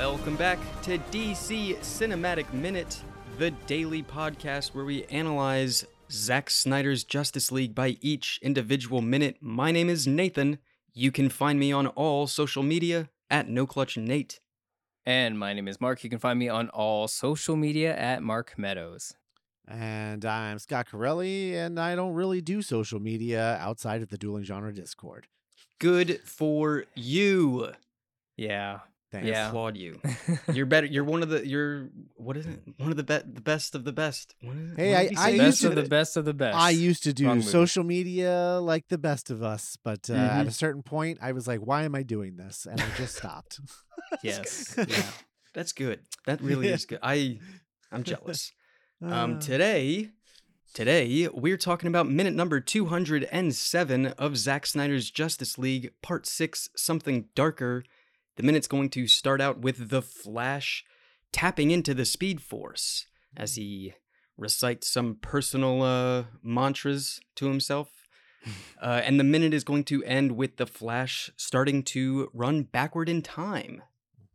Welcome back to DC Cinematic Minute, the daily podcast where we analyze Zack Snyder's Justice League by each individual minute. My name is Nathan. You can find me on all social media at NoClutchNate. And my name is Mark. You can find me on all social media at Mark Meadows. And I'm Scott Corelli, and I don't really do social media outside of the Dueling Genre Discord. Good for you. Yeah. Thanks. Yeah. Applaud you. You're better. You're one of the. You're what is it? One of the best of the best. What is it? Hey, What did he I say? used Best to- of the best of the best. I used to do Wrong movie. social media like the best of us, but at Mhm. a certain point, I was like, why am I doing this? And I just stopped. Yes. Yeah, that's good. That really Yeah. is good. I'm jealous. Uh, Today we're talking about minute number 207 of Zack Snyder's Justice League Part 6, Something Darker. The minute's going to start out with The Flash tapping into the Speed Force as he recites some personal mantras to himself. And the minute is going to end with The Flash starting to run backward in time.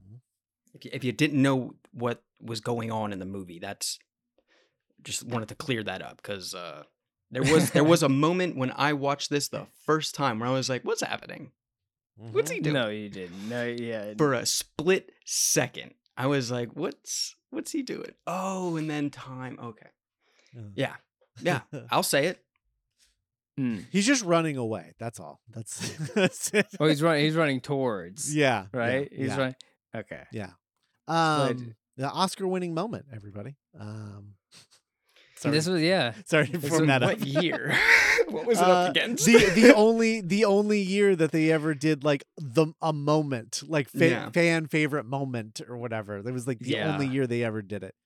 If you didn't know what was going on in the movie, that's just wanted to clear that up because there was a moment when I watched this the first time where I was like, "What's happening? What's he doing?" No, you didn't. No, yeah. For a split second, I was like, "What's he doing?" Oh, and then time. Okay, yeah, I'll say it. Mm. He's just running away. That's all. That's it. Oh, he's running towards. Yeah. Right? Yeah, He's yeah, running. Okay. Yeah. But- The Oscar-winning moment, everybody. Sorry, This was, yeah. sorry to so form that up. What year? What was it up against? the only year that they ever did like a moment, like Yeah. fan favorite moment or whatever. That was like the Yeah. only year they ever did it.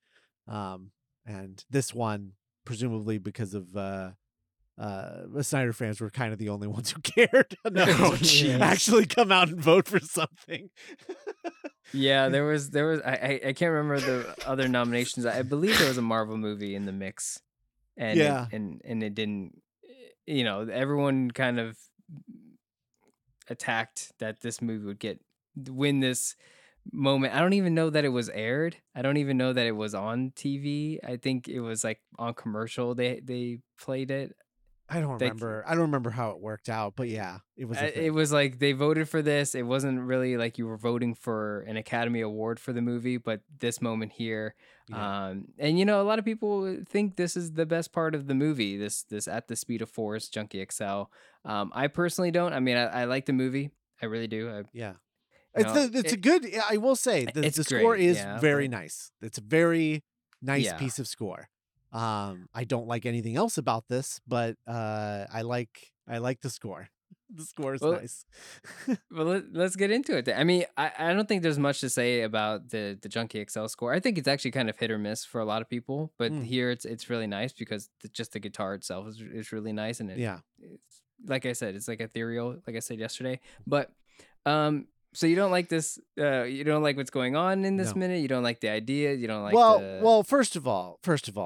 And this one, presumably because of the Snyder fans were kind of the only ones who cared enough Oh, to jeez. actually come out and vote for something. Yeah, there was I can't remember the other nominations. I believe there was a Marvel movie in the mix. And Yeah. and it didn't, everyone kind of attacked that this movie would win this moment. I don't even know that it was aired. I don't even know that it was on TV. I think it was like on commercial they played it. I don't remember how it worked out, but yeah, it was. It was like they voted for this. It wasn't really like you were voting for an Academy Award for the movie, but this moment here, Yeah. and a lot of people think this is the best part of the movie. This At the Speed of Force, Junkie XL. I personally don't. I mean, I like the movie. I really do. Yeah. You know, It's a good. I will say the it's score great, is yeah, very but- nice. It's a very nice Yeah. piece of score. I don't like anything else about this, but I like the score. The score is Well, nice. Well, let's get into it. I mean, I don't think there's much to say about the Junkie XL score. I think it's actually kind of hit or miss for a lot of people, but here it's really nice because just the guitar itself is really nice, and Yeah. it's, like I said, it's like ethereal, like I said yesterday. But so you don't like this? You don't like what's going on in this No. minute? You don't like the idea? You don't like well, first of all,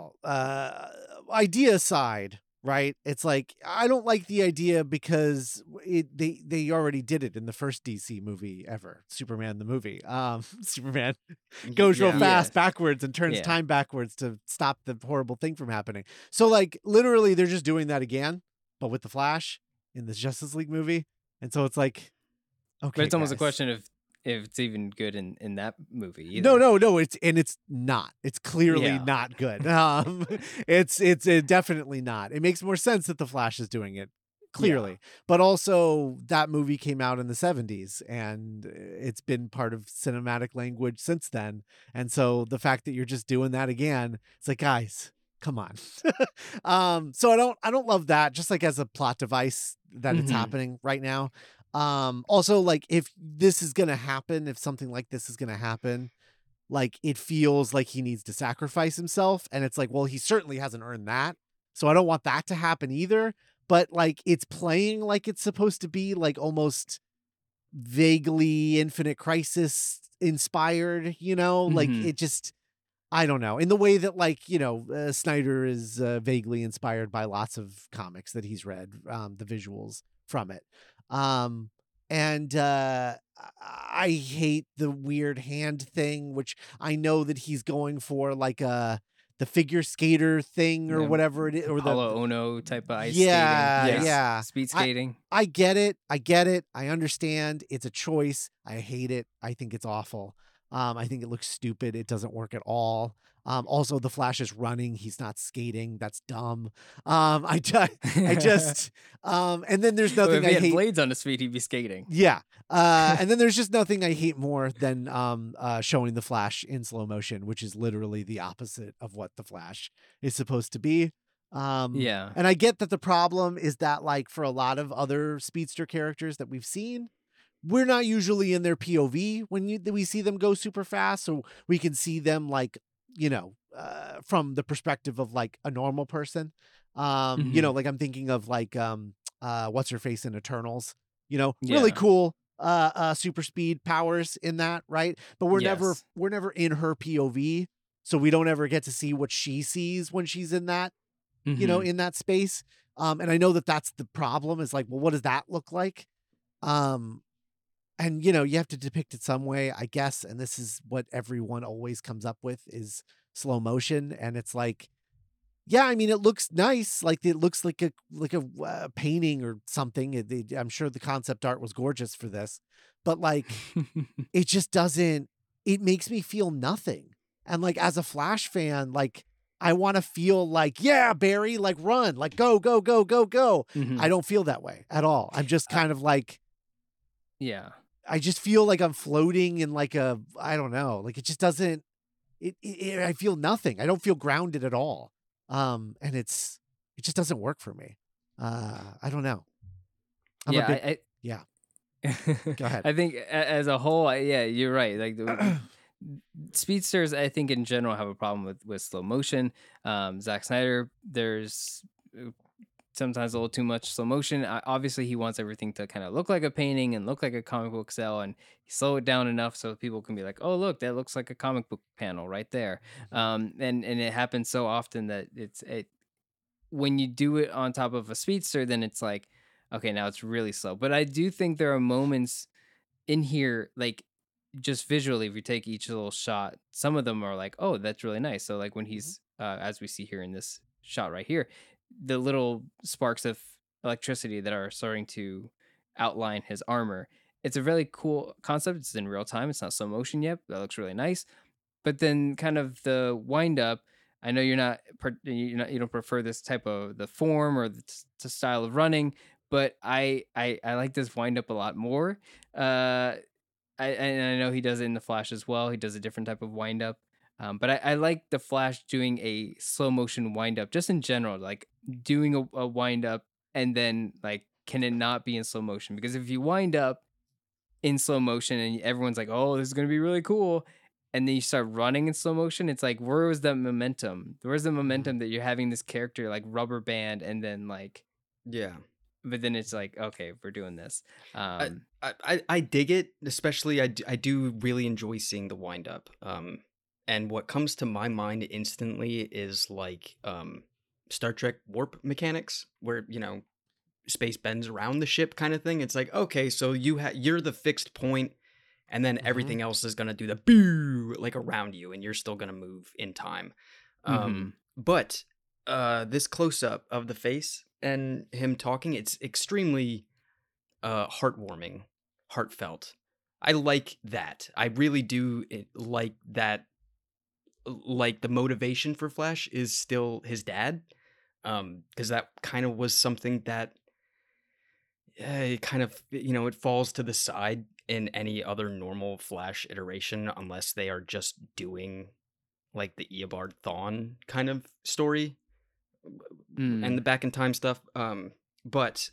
idea aside, right? It's like I don't like the idea because they already did it in the first DC movie ever, Superman the movie. Superman goes real Yeah. fast backwards and turns Yeah. time backwards to stop the horrible thing from happening. So like literally they're just doing that again, but with the Flash in the Justice League movie. And so it's like, okay, But it's almost a guys. question of if it's even good in that movie. Either. No, it's not. It's clearly Yeah. not good. It's definitely not. It makes more sense that the Flash is doing it, clearly. But also that movie came out in the 70s and it's been part of cinematic language since then. And so the fact that you're just doing that again, it's like, guys, come on. So I don't love that, just like as a plot device that it's Mhm. happening right now. Also, like, if this is gonna happen, if something like this is gonna happen, like, it feels like he needs to sacrifice himself, and it's like, well, he certainly hasn't earned that, so I don't want that to happen either. But like, it's playing like it's supposed to be like almost vaguely Infinite Crisis inspired, like Mhm. it just, I don't know, in the way that like, Snyder is vaguely inspired by lots of comics that he's read, the visuals from it. And I hate the weird hand thing, which I know that he's going for like the figure skater thing or Yeah, whatever it is, or Paulo Ono type of ice skating. yeah, Yes. yeah. Speed skating. I get it. I get it. I understand. It's a choice. I hate it. I think it's awful. I think it looks stupid. It doesn't work at all. Also, the Flash is running. He's not skating. That's dumb. I just, and then there's Well, nothing if I he had hate. blades on his feet, he'd be skating. Yeah. And then there's just nothing I hate more than showing the Flash in slow motion, which is literally the opposite of what the Flash is supposed to be. Yeah. And I get that the problem is that, like, for a lot of other speedster characters that we've seen, we're not usually in their POV when we see them go super fast, so we can see them like, from the perspective of like a normal person. Like I'm thinking of like what's her face in Eternals, really Yeah. cool super speed powers in that, right? But we're never in her POV, so we don't ever get to see what she sees when she's in that, Mhm. in that space. And I know that that's the problem, is like, well, what does that look like? And you have to depict it some way, I guess, and this is what everyone always comes up with is slow motion. And it's like, yeah, I mean, it looks nice, like it looks like a painting or something. I'm sure the concept art was gorgeous for this, but like it just doesn't, it makes me feel nothing. And like as a Flash fan, like I want to feel like, yeah, Barry, like run, like go, go, go, go, go. Mhm. I don't feel that way at all. I'm just kind of like, Yeah. I just feel like I'm floating in like I don't know, like it just doesn't, I feel nothing. I don't feel grounded at all. And it just doesn't work for me. I don't know. Yeah. Go ahead. I think as a whole, yeah, you're right. Like speedsters, I think in general have a problem with slow motion. Zack Snyder, there's sometimes a little too much slow motion. Obviously, he wants everything to kind of look like a painting and look like a comic book cell, and slow it down enough so people can be like, "Oh, look, that looks like a comic book panel right there." And it happens so often that when you do it on top of a speedster, then it's like, okay, now it's really slow. But I do think there are moments in here, like just visually, if you take each little shot, some of them are like, oh, that's really nice. So like when he's, as we see here in this shot right here, the little sparks of electricity that are starting to outline his armor. It's a really cool concept. It's in real time. It's not slow motion yet. That looks really nice. But then kind of the wind up, I know you don't prefer this type of the form or the style of running, but I like this wind up a lot more. And I know he does it in the Flash as well. He does a different type of wind up. But I like the Flash doing a slow motion wind up just in general, like doing a wind up and then like, can it not be in slow motion? Because if you wind up in slow motion and everyone's like, oh, this is going to be really cool, and then you start running in slow motion, it's like, where was the momentum? Where's the momentum that you're having this character like rubber band and then like, Yeah. but then it's like, okay, we're doing this. I dig it, especially I do really enjoy seeing the wind up. And what comes to my mind instantly is like Star Trek warp mechanics, where space bends around the ship kind of thing. It's like, okay, so you're the fixed point, and then everything else is gonna do the boo like around you, and you're still gonna move in time. But this close up of the face and him talking, it's extremely heartwarming, heartfelt. I like that. I really do like that. Like the motivation for Flash is still his dad, because that kind of was something that it kind of it falls to the side in any other normal Flash iteration unless they are just doing like the Eobard Thawne kind of story and the back in time stuff. But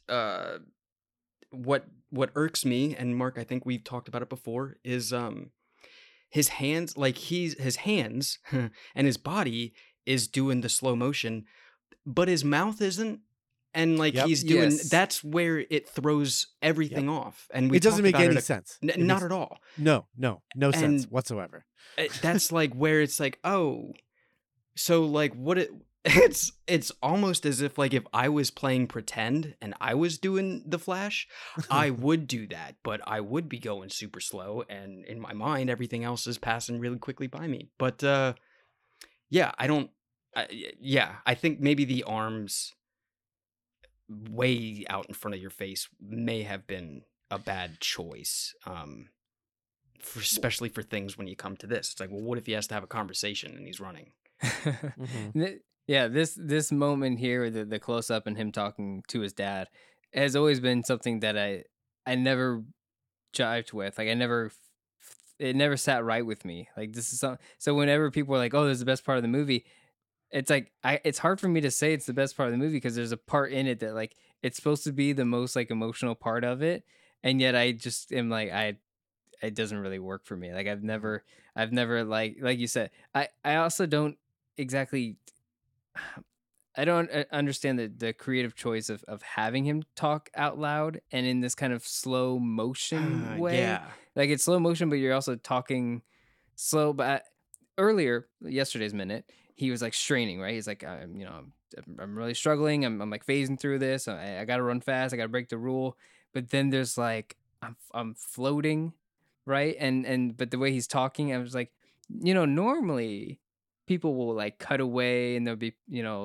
what irks me, and Mark, I think we've talked about it before, is his hands, like his hands and his body is doing the slow motion, but his mouth isn't. And like he's doing, that's where it throws everything off. And it doesn't make any sense. Not at all. No sense whatsoever. That's like where it's like, oh, so like it's almost as if like if I was playing pretend and I was doing the Flash, I would do that, but I would be going super slow, and in my mind everything else is passing really quickly by me. But yeah, I don't yeah, I think maybe the arms way out in front of your face may have been a bad choice. Especially for things when you come to this. It's like, well, what if he has to have a conversation and he's running? Yeah, this moment here, the close up and him talking to his dad, has always been something that I never jived with. Like it never sat right with me. Like this is so whenever people are like, "Oh, this is the best part of the movie," it's like it's hard for me to say it's the best part of the movie because there's a part in it that like it's supposed to be the most like emotional part of it, and yet I just am like it doesn't really work for me. Like I've never like you said, I also don't exactly I don't understand the creative choice of having him talk out loud and in this kind of slow motion way. Yeah. Like it's slow motion, but you're also talking slow. But earlier, yesterday's minute, he was like straining, right? He's like, I'm really struggling. I'm like phasing through this. I got to run fast. I got to break the rule. But then there's like, I'm floating, right? But the way he's talking, I was like, normally people will like cut away and there'll be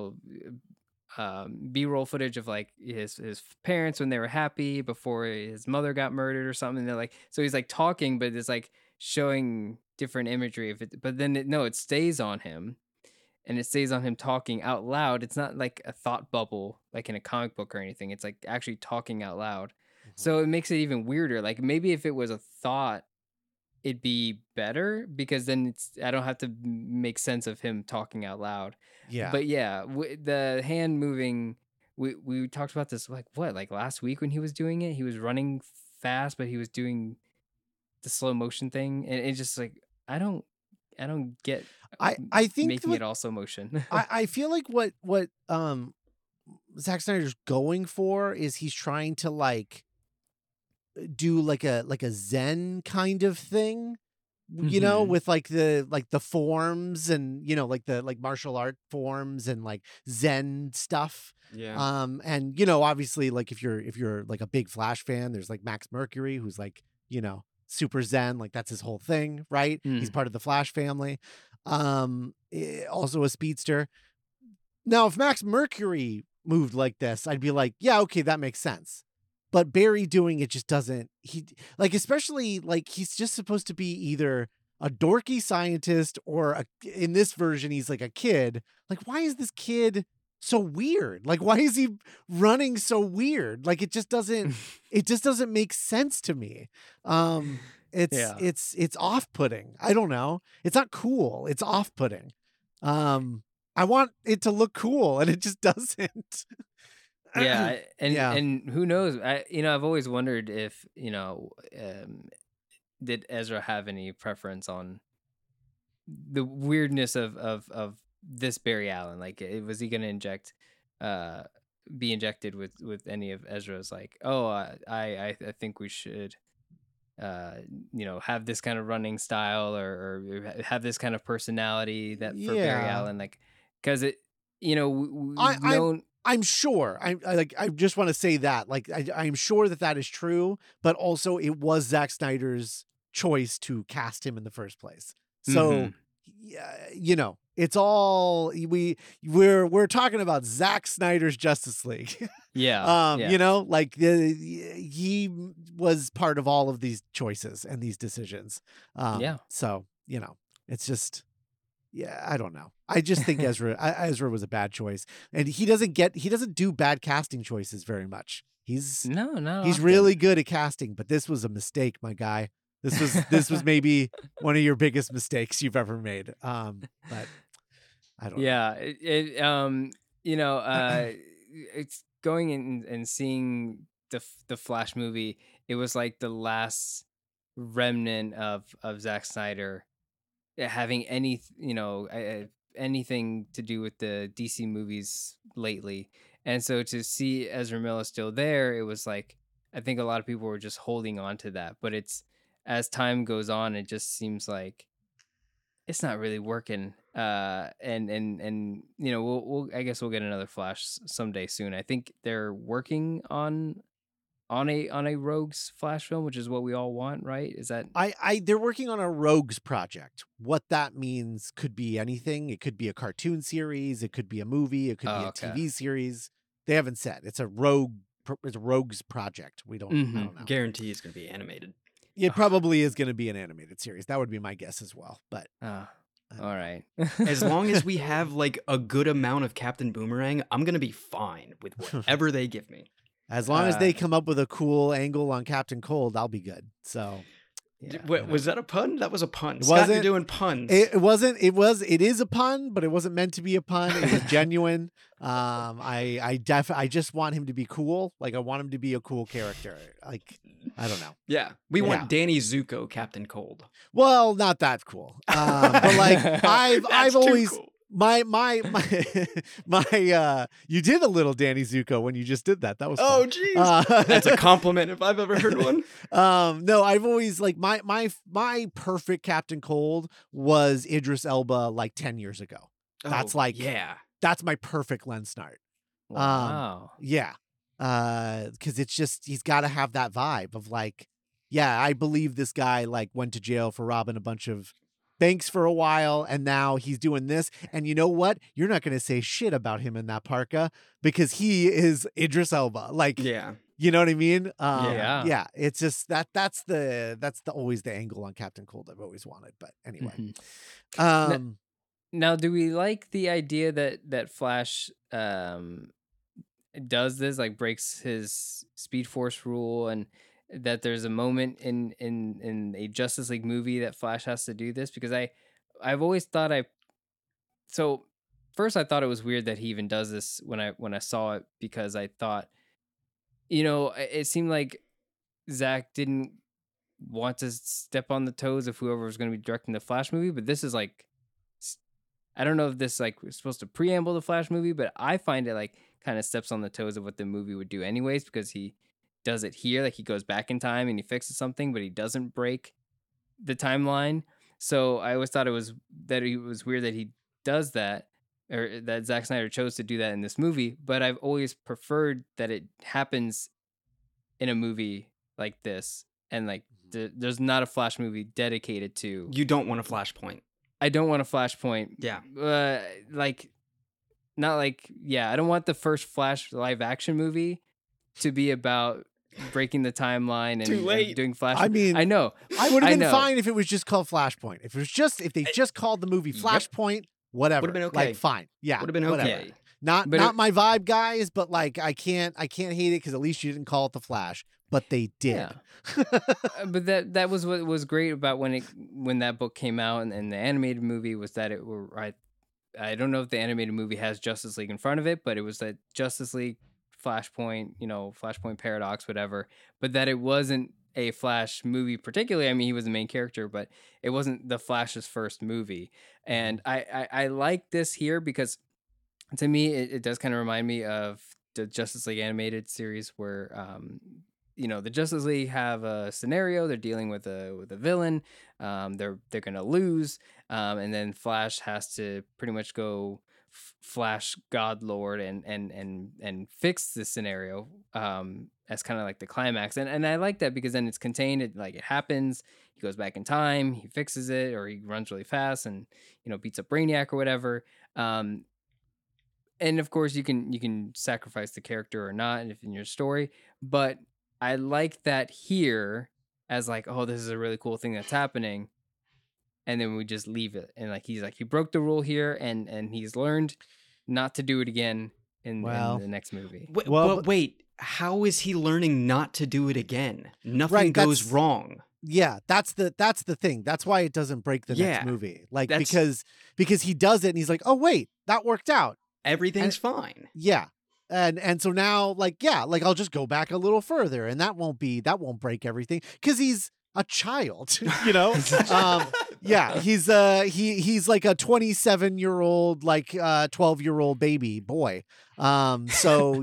b-roll footage of like his parents when they were happy before his mother got murdered or something. They're like, so he's like talking but it's like showing different imagery of it, but then it stays on him, and it stays on him talking out loud. It's not like a thought bubble like in a comic book or anything. It's like actually talking out loud. So it makes it even weirder. Like maybe if it was a thought it'd be better because then I don't have to make sense of him talking out loud. Yeah. But yeah, the hand moving, we talked about this like last week when he was doing it. He was running fast, but he was doing the slow motion thing, and it's just like I don't get I think making it all slow motion. I feel like what Zack Snyder's going for is he's trying to like do like a Zen kind of thing, with like the forms and like the like martial art forms and like Zen stuff. Yeah. And obviously like if you're like a big Flash fan, there's like Max Mercury who's like, super Zen, like that's his whole thing, right? He's part of the Flash family. Also a speedster. Now, if Max Mercury moved like this, I'd be like, yeah, okay, that makes sense. But Barry doing it just doesn't. He like, especially like he's just supposed to be either a dorky scientist or in this version he's like a kid. Like, why is this kid so weird? Like, why is he running so weird? Like, it just doesn't make sense to me. It's off-putting. I don't know. It's not cool. It's off-putting. I want it to look cool and it just doesn't. Yeah, Yeah. and who knows? I've always wondered if did Ezra have any preference on the weirdness of this Barry Allen? Like, was he going to be injected with any of Ezra's? Like, oh, I think we should, have this kind of running style or have this kind of personality that for Barry Allen, like, because it, I'm sure. I just want to say that, like, I'm sure that is true, but also it was Zack Snyder's choice to cast him in the first place. So, it's all we're talking about Zack Snyder's Justice League. Yeah. Like he was part of all of these choices and these decisions. So, it's just. Yeah, I don't know. I just think Ezra was a bad choice, and he doesn't do bad casting choices very much. He's really good at casting, but this was a mistake, my guy. This was maybe one of your biggest mistakes you've ever made. But I don't know. Yeah, it's going in and seeing the Flash movie. It was like the last remnant of Zack Snyder having anything to do with the DC movies lately. And so to see Ezra Miller still there, it was like, I think a lot of people were just holding on to that, but it's, as time goes on, it just seems like it's not really working. And you know, we'll I guess we'll get another Flash someday soon. I think they're working on a Rogues Flash film, which is what we all want, right? Is that They're working on a Rogues project. What that means could be anything. It could be a cartoon series. It could be a movie. It could be a okay. TV series. They haven't said. It's a Rogues project. I don't know. Guarantee it's going to be animated. It probably is going to be an animated series. That would be my guess as well. But all right. As long as we have like a good amount of Captain Boomerang, I'm going to be fine with whatever they give me. as long as they come up with a cool angle on Captain Cold, I'll be good. So, yeah, was that a pun? That was a pun. Scott, you're doing puns. It wasn't. It is a pun, but it wasn't meant to be a pun. It was genuine. I just want him to be cool. Like I want him to be a cool character. Like I don't know. Yeah, we want Danny Zuko, Captain Cold. Well, not that cool. But like I've always. Cool. My you did a little Danny Zuko when you just did that. That was fun. Oh jeez. That's a compliment if I've ever heard one. No, I've always like my perfect Captain Cold was Idris Elba like 10 years ago. That's that's my perfect Len Snart. Wow. Yeah. Cuz it's just he's got to have that vibe of like I believe this guy like went to jail for robbing a bunch of banks for a while, and now he's doing this. And you know what? You're not going to say shit about him in that parka because he is Idris Elba. Like, you know what I mean? Yeah. It's just that's always the angle on Captain Cold I've always wanted. But anyway, now do we like the idea that Flash does this, like breaks his Speed Force rule, and that there's a moment in a Justice League movie that Flash has to do this? Because I've always thought so first I thought it was weird that he even does this when I saw it, because I thought, you know, it seemed like Zach didn't want to step on the toes of whoever was going to be directing the Flash movie, but this is like, I don't know if this like was supposed to preamble the Flash movie, but I find it like kind of steps on the toes of what the movie would do anyways, because he does it here, like he goes back in time and he fixes something, but he doesn't break the timeline. So I always thought it was weird that he does that, or that Zack Snyder chose to do that in this movie. But I've always preferred that it happens in a movie like this, and like there's not a Flash movie dedicated to. You don't want a Flashpoint. I don't want a Flashpoint. Yeah. I don't want the first Flash live action movie to be about breaking the timeline and, and doing Flash. I mean, I know. I would have been fine if it was just called Flashpoint. If they just called the movie Flashpoint, whatever. Would have been okay. Like fine. Yeah. Would have been okay. Whatever. Not my vibe, guys, but like I can't hate it because at least you didn't call it the Flash. But they did. Yeah. But that was what was great about when that book came out, and the animated movie was that I don't know if the animated movie has Justice League in front of it, but it was that Justice League, Flashpoint, Flashpoint Paradox, whatever, but that it wasn't a Flash movie particularly. I mean, he was the main character, but it wasn't the Flash's first movie. And I like this here because to me, it does kind of remind me of the Justice League animated series where, the Justice League have a scenario, they're dealing with a villain, they're going to lose, and then Flash has to pretty much go Flash God Lord and fix the scenario as kind of like the climax, and I like that because then it's contained. It happens. He goes back in time, he fixes it, or he runs really fast and beats up Brainiac or whatever. And of course you can sacrifice the character or not if in your story, but I like that here as like, oh, this is a really cool thing that's happening. And then we just leave it. And like, he's like, he broke the rule here and he's learned not to do it again in the next movie. Wait, how is he learning not to do it again? Nothing goes wrong. Yeah, that's the thing. That's why it doesn't break the next movie. Like, because he does it and he's like, oh, wait, that worked out. Everything's fine. Yeah. And so now, I'll just go back a little further, and that won't break everything because he's a child, yeah, he's like a 27-year-old, 12-year-old baby boy. So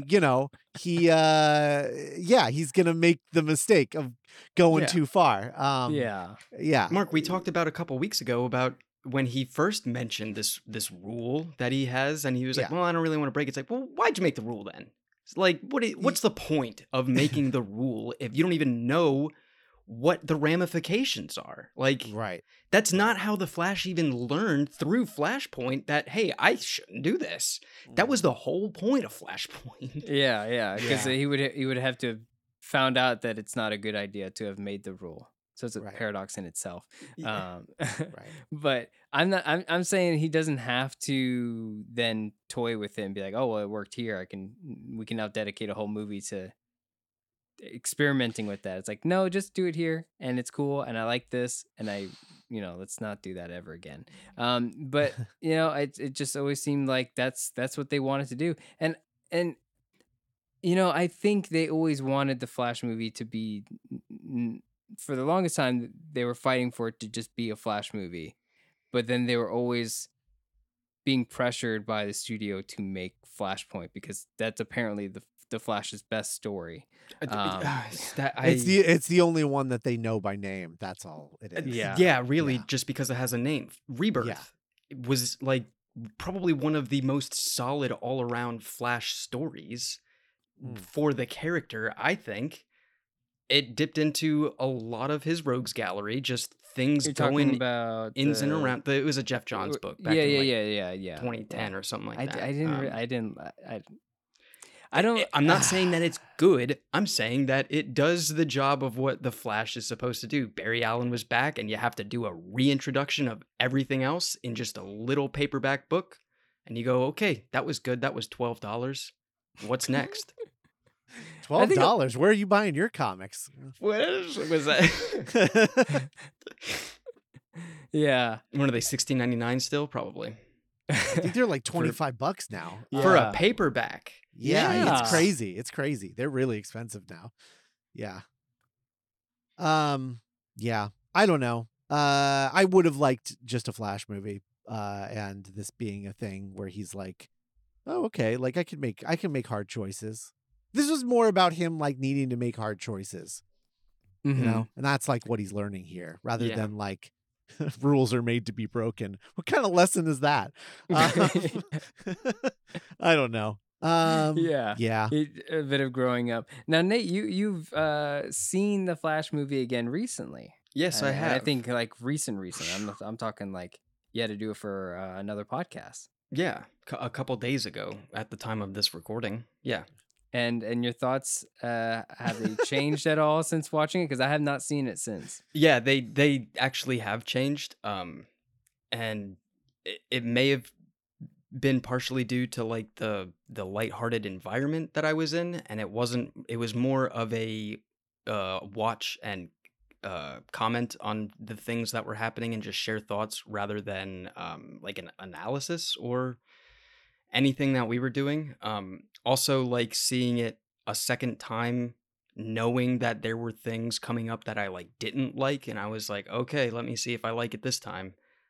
he's gonna make the mistake of going too far. Yeah. Mark, we talked about a couple weeks ago about when he first mentioned this rule that he has, and he was like, Yeah. "Well, I don't really want to break it." It's like, well, why'd you make the rule then? It's like, what's the point of making the rule if you don't even know what the ramifications are? Like, Right. that's not how the Flash even learned through Flashpoint that, hey, I shouldn't do this. That was the whole point of Flashpoint. Yeah, because Yeah. he would have to have found out that it's not a good idea to have made the rule. So it's a Right. paradox in itself. Yeah. Right. But I'm saying he doesn't have to then toy with it and be like, oh well, it worked here. We can now dedicate a whole movie to experimenting with that. It's like, no, just do it here and it's cool and I like this and let's not do that ever again. But it just always seemed like that's what they wanted to do. And I think they always wanted the Flash movie to be for the longest time they were fighting for it to just be a Flash movie. But then they were always being pressured by the studio to make Flashpoint because that's apparently the Flash's best story. It's the only one that they know by name. That's all it is. Yeah. Really, Yeah. just because it has a name. Rebirth was like probably one of the most solid all-around Flash stories for the character, I think. It dipped into a lot of his rogues gallery, just things You're going talking about ins and around. It was a Jeff Johns book back in 2010 or something like that. I'm not saying that it's good. I'm saying that it does the job of what the Flash is supposed to do. Barry Allen was back, and you have to do a reintroduction of everything else in just a little paperback book. And you go, okay, that was good. That was $12. What's next? $12. Where are you buying your comics? What was that? Yeah. When are they? $16.99 still? Probably. I think they're like $25 now. For a paperback. Yeah, it's crazy. It's crazy. They're really expensive now. Yeah. Yeah. I don't know. I would have liked just a Flash movie. And this being a thing where he's like, oh, okay, like I can make hard choices. This was more about him like needing to make hard choices. You know, and that's like what he's learning here, rather than like rules are made to be broken. What kind of lesson is that? I don't know. Yeah. A bit of growing up. Now, Nate, you've seen the Flash movie again recently. Yes, I have. I think like recent. I'm talking like you had to do it for another podcast. Yeah, a couple days ago at the time of this recording. Yeah. And your thoughts, have they changed at all since watching it? Because I have not seen it since. Yeah, they actually have changed. And it may have been partially due to like the lighthearted environment that I was in, and it was more of a watch and comment on the things that were happening and just share thoughts rather than like an analysis or anything that we were doing. Also, like seeing it a second time, knowing that there were things coming up that I like didn't like, and I was like, okay, let me see if I like it this time.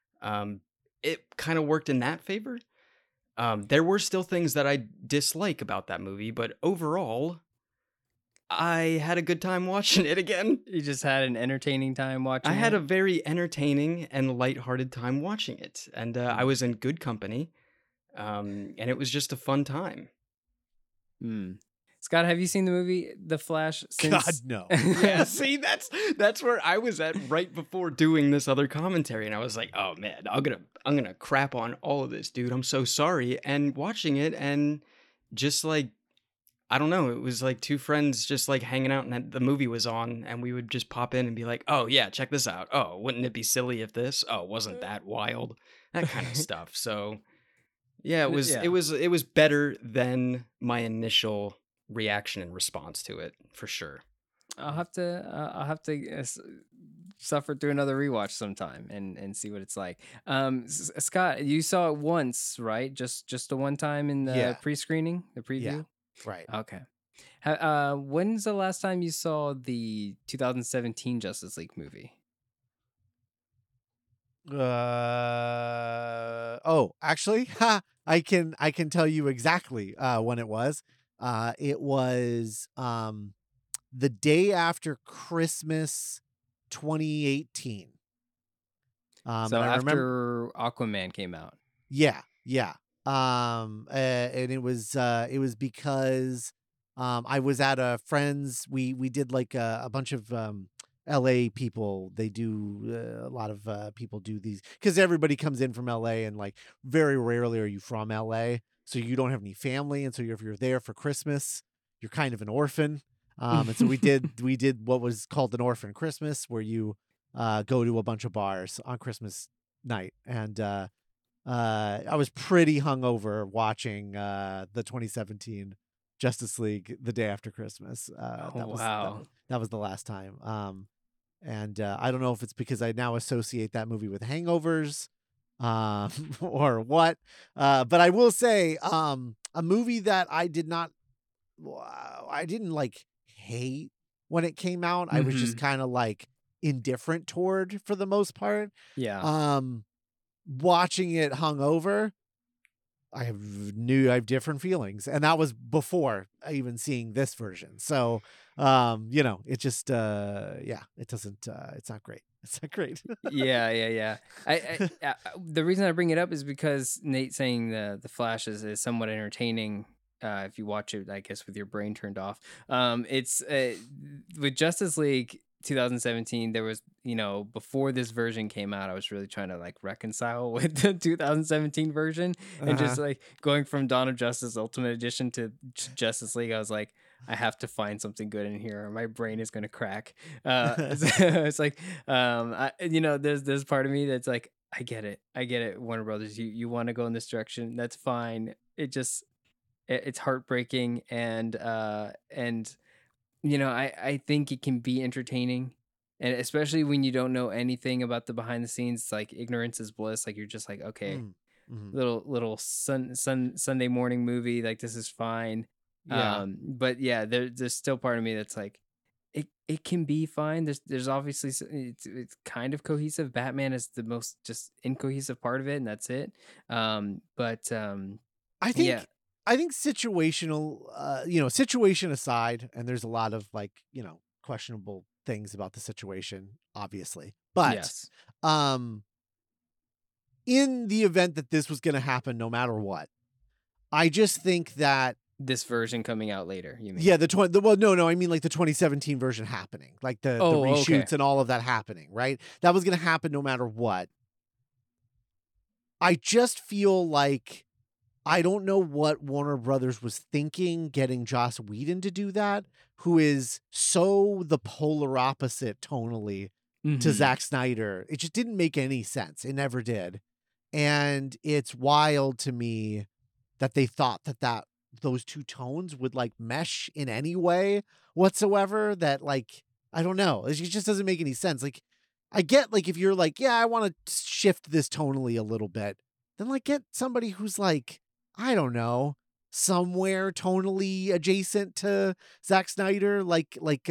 It kind of worked in that favor. There were still things that I dislike about that movie, but overall, I had a good time watching it again. You just had an entertaining time watching it? I had a very entertaining and lighthearted time watching it, and I was in good company, and it was just a fun time. Scott, have you seen the movie The Flash since? God, no. Yeah, see, that's where I was at right before doing this other commentary, and I was like, oh man, I'm gonna crap on all of this, dude. I'm so sorry. And watching it, and just like, I don't know, it was like two friends just like hanging out, and the movie was on, and we would just pop in and be like, oh yeah, check this out. Oh, wouldn't it be silly if this? Oh, wasn't that wild? That kind of stuff. So yeah, it was better than my initial reaction and response to it, for sure. I'll have to suffer through another rewatch sometime and see what it's like. Scott, you saw it once, right? Just the one time in the pre-screening, the preview. Yeah, right. Okay. When's the last time you saw the 2017 Justice League movie? Actually, I can tell you exactly when it was. It was the day after Christmas 2018. So And I remember, after Aquaman came out. yeah, yeah. And it was because I was at a friend's. We did like a bunch of LA people. They do a lot of people do these because everybody comes in from LA, and like very rarely are you from LA, so you don't have any family, and so if you're there for Christmas, you're kind of an orphan. And so we did what was called an orphan Christmas, where you go to a bunch of bars on Christmas night, and I was pretty hungover watching the 2017 Justice League the day after Christmas. Oh, wow. That was the last time. And I don't know if it's because I now associate that movie with hangovers, or what. But I will say, a movie that I didn't like hate when it came out. I was just kind of like indifferent toward for the most part. Yeah. Watching it hungover, I have different feelings, and that was before even seeing this version. So, it just, it doesn't, it's not great. It's not great. Yeah. The reason I bring it up is because Nate saying the Flash is somewhat entertaining. If you watch it, I guess with your brain turned off. It's with Justice League 2017. There was, before this version came out, I was really trying to like reconcile with the 2017 version, and just like going from Dawn of Justice Ultimate Edition to Justice League. I was like, I have to find something good in here, or my brain is gonna crack. It's like, there's part of me that's like, I get it, Warner Brothers. You want to go in this direction, that's fine. It's heartbreaking, and I think it can be entertaining, and especially when you don't know anything about the behind the scenes. It's like ignorance is bliss. Like you're just like, okay, little Sunday morning movie. Like this is fine. Yeah. But yeah, there's still part of me that's like, it can be fine. There's obviously it's kind of cohesive. Batman is the most just incohesive part of it, and that's it. But I think yeah. I think situational, situation aside, and there's a lot of like, questionable things about the situation, obviously. But Yes. In the event that this was going to happen no matter what, I just think that This version coming out later, you mean? yeah, no, I mean like the 2017 version happening, like the reshoots Okay. and all of that happening, right? That was going to happen no matter what. I just feel like I don't know what Warner Brothers was thinking getting Joss Whedon to do that, who is so the polar opposite tonally to Zack Snyder. It just didn't make any sense. It never did. And it's wild to me that they thought that those two tones would like mesh in any way whatsoever. That like, I don't know. It just doesn't make any sense. Like, I get like if you're like, yeah, I want to shift this tonally a little bit, then like get somebody who's like, I don't know, somewhere tonally adjacent to Zack Snyder, like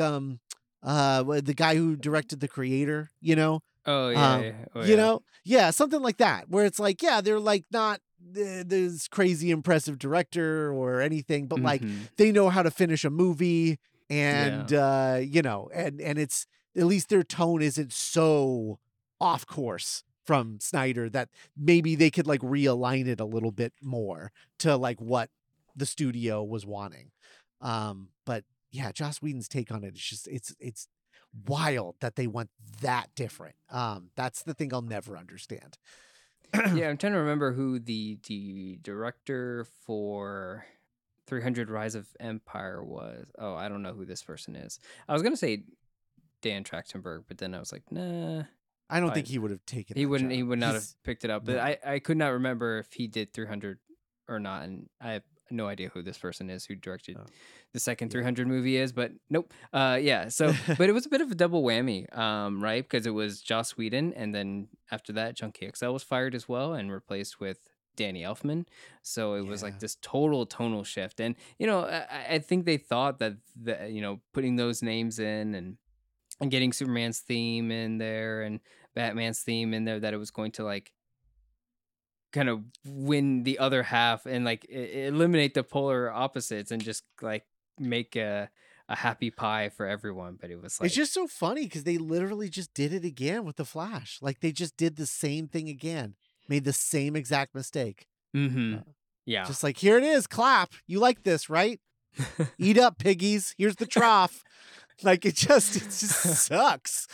the guy who directed The Creator, Oh yeah. yeah, something like that, where it's like, yeah, they're like not this crazy impressive director or anything, but like they know how to finish a movie, and and it's at least their tone isn't so off course from Snyder that maybe they could like realign it a little bit more to like what the studio was wanting. But yeah, Joss Whedon's take on it is just it's wild that they went that different. That's the thing I'll never understand. Yeah, I'm trying to remember who the director for 300 Rise of Empire was. Oh, I don't know who this person is. I was gonna say Dan Trachtenberg, but then I was like, nah. I don't think he would have taken. He wouldn't. He would not have picked it up. But I could not remember if he did 300 or not, and I have no idea who this person is who directed the second 300 movie is. But nope. Yeah. So, but it was a bit of a double whammy, right? Because it was Joss Whedon, and then after that, Junkie XL was fired as well and replaced with Danny Elfman. So it was like this total tonal shift, and I think they thought that putting those names in and getting Superman's theme in there and Batman's theme in there, that it was going to like kind of win the other half and like eliminate the polar opposites and just like make a a happy pie for everyone, but it was like It's just so funny because they literally just did it again with the Flash. Like they just did the same thing again, made the same exact mistake. mm-hmm. Uh, Yeah. Just like, here it is, clap. You like this, right? Eat up, piggies. Here's the trough. Like it just sucks.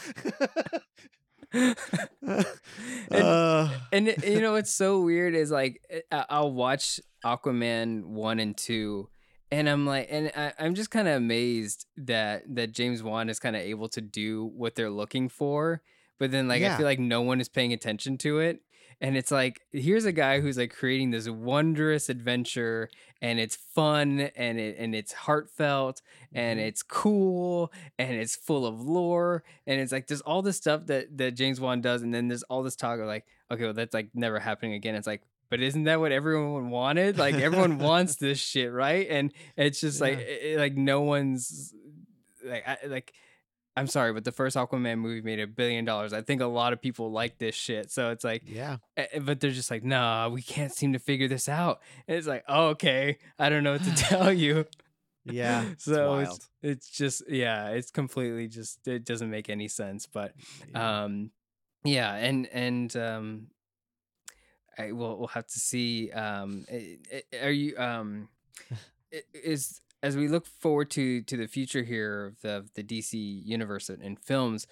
And you know what's so weird is like I'll watch Aquaman 1 and 2, and I'm like, and I'm just kind of amazed that James Wan is kind of able to do what they're looking for, but then like I Yeah. feel like no one is paying attention to it. And it's like, here's a guy who's like creating this wondrous adventure, and it's fun, and it's heartfelt, and Mhm. it's cool, and it's full of lore, and it's like there's all this stuff that James Wan does, and then there's all this talk of like, okay, well that's like never happening again. It's like, but isn't that what everyone wanted? Like everyone wants this shit, right? And it's just like like no one's like I'm sorry, but the first Aquaman movie made $1 billion. I think a lot of people like this shit. So it's like, Yeah. but they're just like, nah, we can't seem to figure this out. And it's like, oh, okay, I don't know what to tell you. Yeah. So wild. it's just, yeah, it's completely just, it doesn't make any sense. But Yeah. yeah, and we'll have to see. Are you is as we look forward to the future here of the DC universe and films,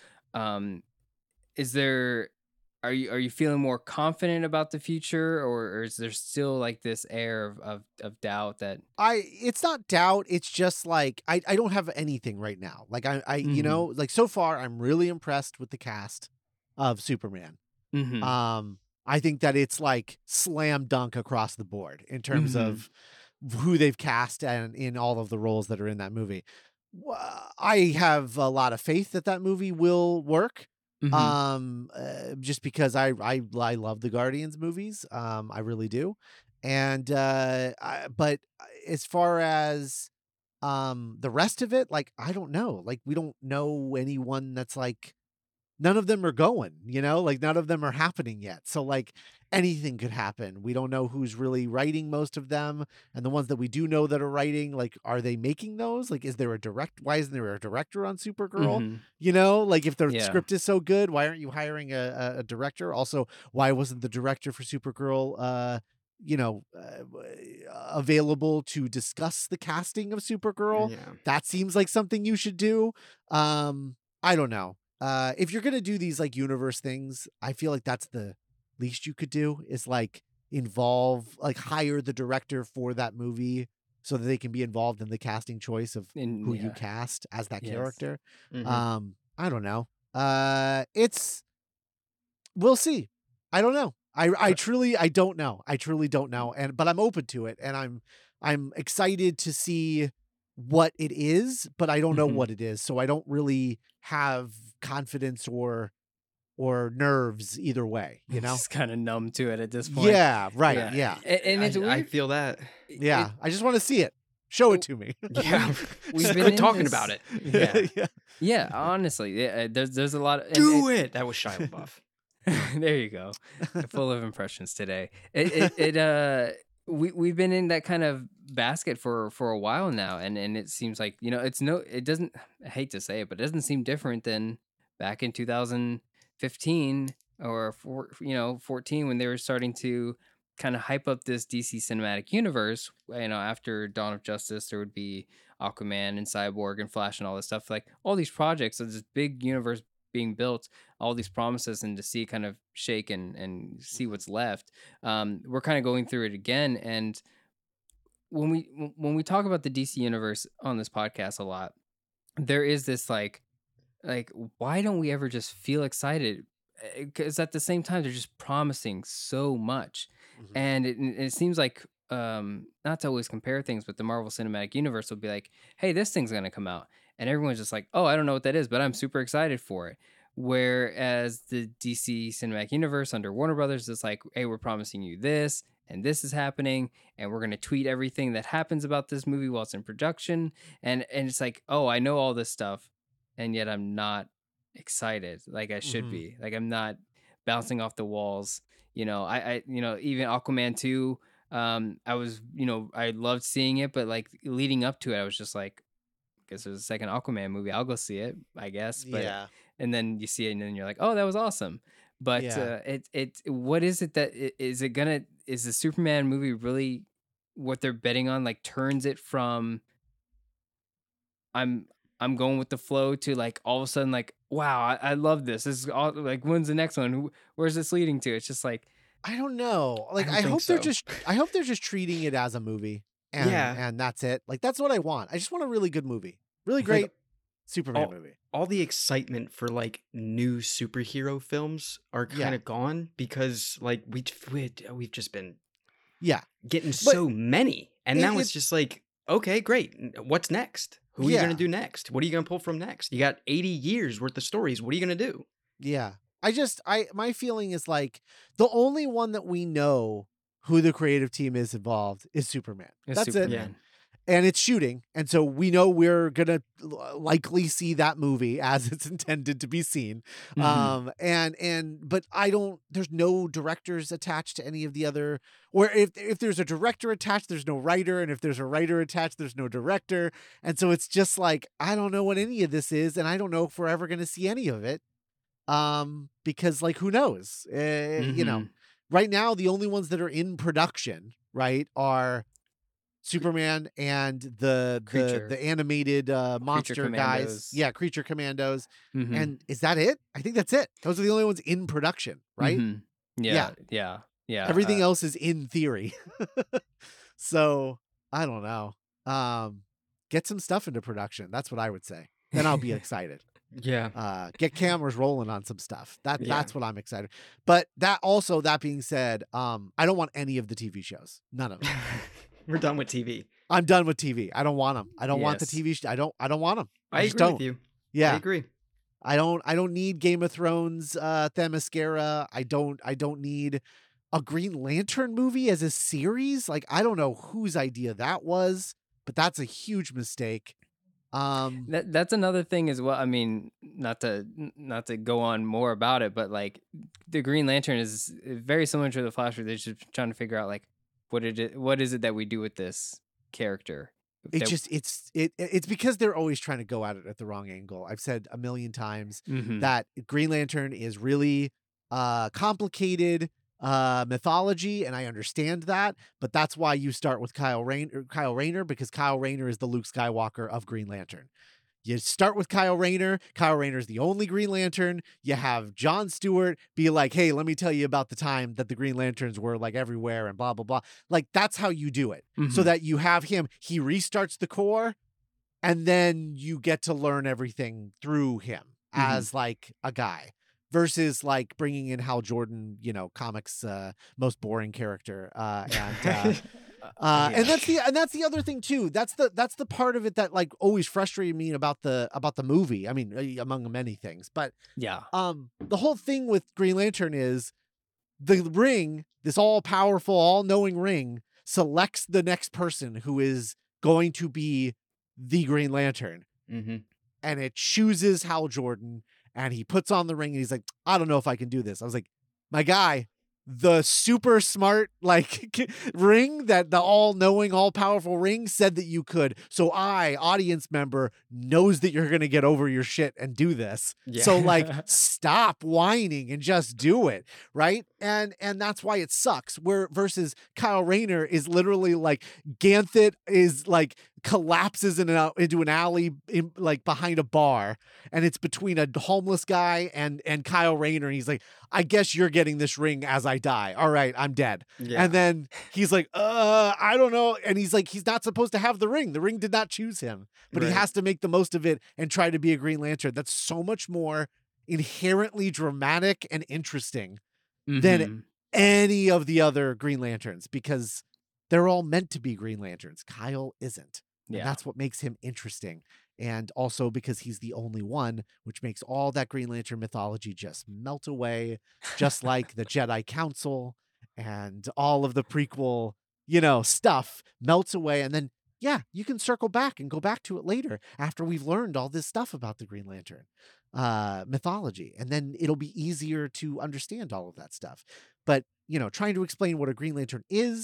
is there are you feeling more confident about the future, or is there still like this air of doubt that It's not doubt, it's just like I don't have anything right now. Like I you Mhm. know, like so far I'm really impressed with the cast of Superman. Mhm. I think that it's like slam dunk across the board in terms Mhm. of who they've cast and in all of the roles that are in that movie. I have a lot of faith that that movie will work. Mhm. Just because I love the Guardians movies. I really do. And but as far as the rest of it, like I don't know. Like we don't know anyone that's like none of them are going, you know, like none of them are happening yet. So like anything could happen. We don't know who's really writing most of them. And the ones that we do know that are writing, like, are they making those? Like, is there a why isn't there a director on Supergirl? Mhm. You know, like if the Yeah. script is so good, why aren't you hiring a director? Also, why wasn't the director for Supergirl, you know, available to discuss the casting of Supergirl? Yeah. That seems like something you should do. I don't know. If you're gonna do these like universe things, I feel like that's the least you could do is like involve like hire the director for that movie so that they can be involved in the casting choice of And who you yeah. cast as that Yes. character. Mhm. I don't know. It's we'll see. I don't know. I truly I don't know. I truly don't know. And but I'm open to it and I'm excited to see what it is, but I don't know Mhm. what it is. So I don't really have confidence or nerves either way, you know? Just kind of numb to it at this point. Yeah, right. Yeah. Yeah. And it's I weird. feel that. Yeah. I just want to see it. Show it to me. Yeah. We've been Quit in talking this. about it. Yeah. Yeah. Yeah, honestly, yeah, there's a lot of Do it. That was Shia LaBeouf. there you go. Full of impressions today. We've been in that kind of basket for a while now, and it seems like, you know, it doesn't, I hate to say it, but it doesn't seem different than back in 2015 or 14, when they were starting to kind of hype up this DC cinematic universe. You know, after Dawn of Justice, there would be Aquaman and Cyborg and Flash and all this stuff, like all these projects of this big universe being built, all these promises, and to see kind of shake and see what's left. We're kind of going through it again. And when we talk about the DC universe on this podcast a lot, there is this like why don't we ever just feel excited? Because at the same time they're just promising so much, Mhm. and it seems like, not to always compare things, but the Marvel Cinematic Universe will be like, hey, this thing's gonna come out, and everyone's just like, oh, I don't know what that is, but I'm super excited for it. Whereas the DC Cinematic Universe under Warner Brothers is like, hey, we're promising you this, and this is happening, and we're gonna tweet everything that happens about this movie while it's in production, and it's like, oh, I know all this stuff, and yet I'm not excited like I should Mhm. be. Like I'm not bouncing off the walls. You know, even Aquaman 2, I was, I loved seeing it, but like leading up to it, I was just like, guess there's a second Aquaman movie. I'll go see it, I guess. But Yeah. and then you see it, and then you're like, oh, that was awesome. But Yeah. what is it that is it gonna is the Superman movie really what they're betting on? Like turns it from I'm I'm going with the flow to like all of a sudden like wow, I love this. This is all like when's the next one? Where's this leading to? It's just like I don't know. I Like don't I think hope they're so. just treating it as a movie Yeah. and that's it. Like that's what I want. I just want a really good movie. Really I think great Superman all, movie. all the excitement for like new superhero films are Yeah. kind of gone because like we've just been Yeah. getting But so many, and now it's it just like, okay, great, what's next? Who are you gonna yeah. do next? What are you gonna pull from next? You got 80 years worth of stories. What are you gonna do? Yeah. My feeling is like the only one that we know who the creative team is involved is Superman. it's That's it. Yeah. Superman. And it's shooting. And so we know we're going to likely see that movie as it's intended to be seen. Mhm. But there's no directors attached to any of the other, or if there's a director attached, there's no writer. And if there's a writer attached, there's no director. And so it's just like, I don't know what any of this is. And I don't know if we're ever going to see any of it. Because like, who knows, Mhm. right now, the only ones that are in production, right, are Superman and the Creature animated Creature monster guys. Commandos. Yeah, Creature Commandos. Mhm. And is that it? I think that's it. Those are the only ones in production, right? Mhm. Yeah. Yeah. Everything else is in theory. So I don't know. Get some stuff into production. That's what I would say. Then I'll be excited. Yeah. Get cameras rolling on some stuff. Yeah. That's what I'm excited. But that being said, I don't want any of the TV shows. None of them. We're done with TV. I'm done with TV. I don't want them. I don't want the Yes. TV. I don't want them. I just agree with don't. you. I Yeah. agree. I don't need Game of Thrones Themyscira. I don't need a Green Lantern movie as a series. Like I don't know whose idea that was, but that's a huge mistake. That's another thing as well. I mean, not to go on more about it, but like the Green Lantern is very similar to the Flash, where they're just trying to figure out like what is it that we do with this character. It That- just it's because they're always trying to go at it at the wrong angle. I've said a million times Mhm. that Green Lantern is really complicated mythology, and I understand that, but that's why you start with Kyle Rayner, because Kyle Rayner is the Luke Skywalker of Green Lantern. You start with Kyle Rayner. Kyle Rayner's the only Green Lantern. You have Jon Stewart be like, hey, let me tell you about the time that the Green Lanterns were like everywhere and blah, blah, blah. Like that's how you do it. So Mhm. that you have him, he restarts the core, and then you get to learn everything through him as like a guy versus like bringing in Hal Jordan, comics most boring character. And that's the other thing too. That's the part of it that like always frustrated me about the movie. I mean, among many things, but Yeah. the whole thing with Green Lantern is the ring, this all powerful, all knowing ring, selects the next person who is going to be the Green Lantern, Mm-hmm. and it chooses Hal Jordan, and he puts on the ring, and he's like, I don't know if I can do this. I was like, my guy, the super smart like ring, that the all-knowing, all-powerful ring said that you could. So I, audience member, knows that you're gonna get over your shit and do this. Yeah. So like stop whining and just do it. Right. And that's why it sucks. Where versus Kyle Rayner is literally like Ganthet is like collapses into an alley like behind a bar, and it's between a homeless guy and Kyle Rayner, and he's like, I guess you're getting this ring as I die. All right, I'm dead. Yeah. And then he's like, I don't know. And he's like, he's not supposed to have the ring. The ring did not choose him, but he Right. has to make the most of it and try to be a Green Lantern. That's so much more inherently dramatic and interesting than Mhm. any of the other Green Lanterns, because they're all meant to be Green Lanterns. Kyle isn't. And Yeah. that's what makes him interesting. And also because he's the only one, which makes all that Green Lantern mythology just melt away, just like the Jedi Council and all of the prequel, stuff melts away. And then, yeah, you can circle back and go back to it later after we've learned all this stuff about the Green Lantern mythology. And then it'll be easier to understand all of that stuff. But, trying to explain what a Green Lantern is,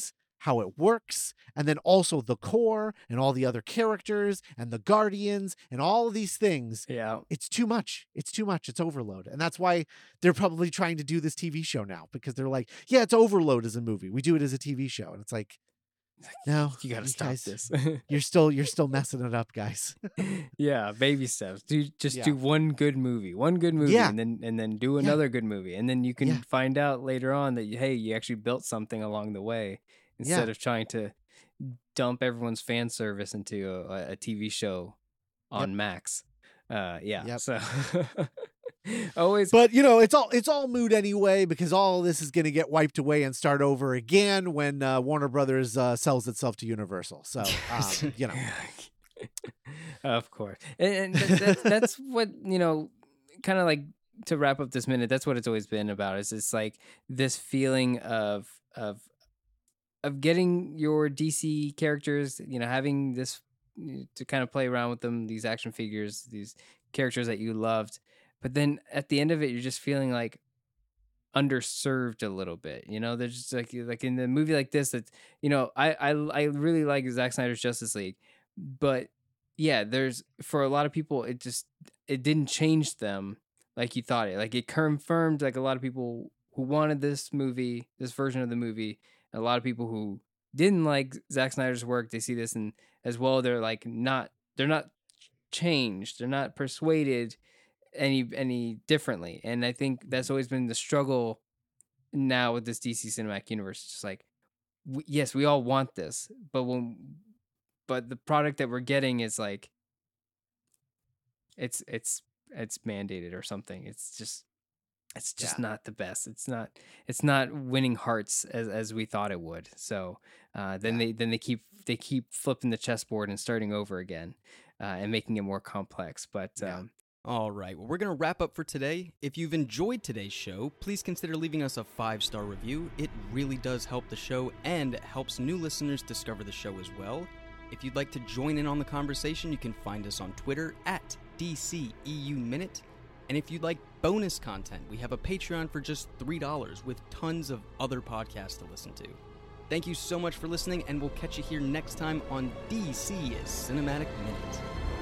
how it works, and then also the core and all the other characters and the Guardians and all of these things. Yeah. It's too much. It's too much. It's overload. And that's why they're probably trying to do this TV show now, because they're like, yeah, it's overload as a movie. We do it as a TV show. And it's like, no, You got to stop guys, this. You're still messing it up, guys. Yeah, baby steps. Do Yeah. one good movie, Yeah. and then do another good movie, and then you can Yeah. find out later on that you actually built something along the way instead Yeah. of trying to dump everyone's fan service into a TV show on Max. Yeah. Yep. So always. But it's all moot anyway, because all this is going to get wiped away and start over again when Warner Brothers sells itself to Universal. So Of course, and that's what kind of like, to wrap up this minute. That's what it's always been about. Is it's like this feeling of getting your DC characters, having this to kind of play around with them, these action figures, these characters that you loved, but then at the end of it, you're just feeling like underserved a little bit. They're just like in the movie like this. That I really like Zack Snyder's Justice League, but yeah, there's, for a lot of people, it didn't change them like you thought it. Like, it confirmed, like, a lot of people who wanted this version of the movie, and a lot of people who didn't like Zack Snyder's work, they see this, and as well, they're like they're not changed, they're not persuaded any differently. And I think that's always been the struggle now with this DC Cinematic Universe. It's just like, yes, we all want this, but the product that we're getting is like, it's mandated or something. It's just not the best. It's not winning hearts as we thought it would. So then they keep flipping the chessboard and starting over again, and making it more complex. But all right, well, we're going to wrap up for today. If you've enjoyed today's show, please consider leaving us a 5-star review. It really does help the show and helps new listeners discover the show as well. If you'd like to join in on the conversation, you can find us on Twitter at DCEU Minute. And if you'd like bonus content, we have a Patreon for just $3 with tons of other podcasts to listen to. Thank you so much for listening, and we'll catch you here next time on DC Cinematic Minute.